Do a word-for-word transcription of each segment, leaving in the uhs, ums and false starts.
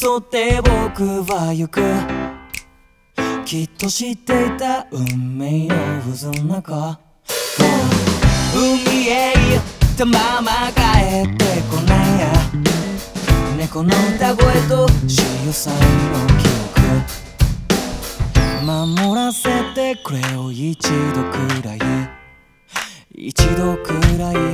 沿って僕は行く。きっと知っていた運命の渦の中、海へ行ったまま帰ってこないや。猫の歌声と潮騒の記憶、守らせてくれよ一度くらい、一度くらい。奪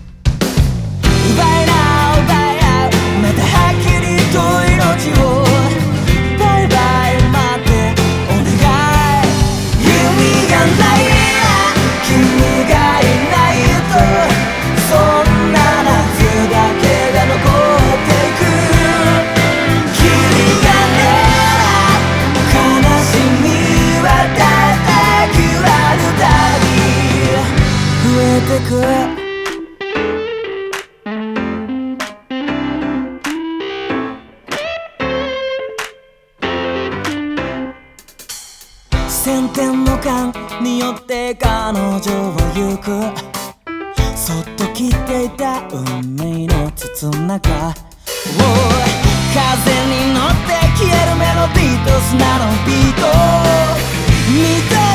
いな奪い合う、またはっきりと命を。バイバイ待ってお願い。意味がない君がいないと、そんな夏だけが残っていく。君がねえ悲しみは叩き割るたび増えてく。先天の勘によって彼女は行く。そっと切っていた運命の筒の中、風に乗って消えるメロディーと砂のビート、見て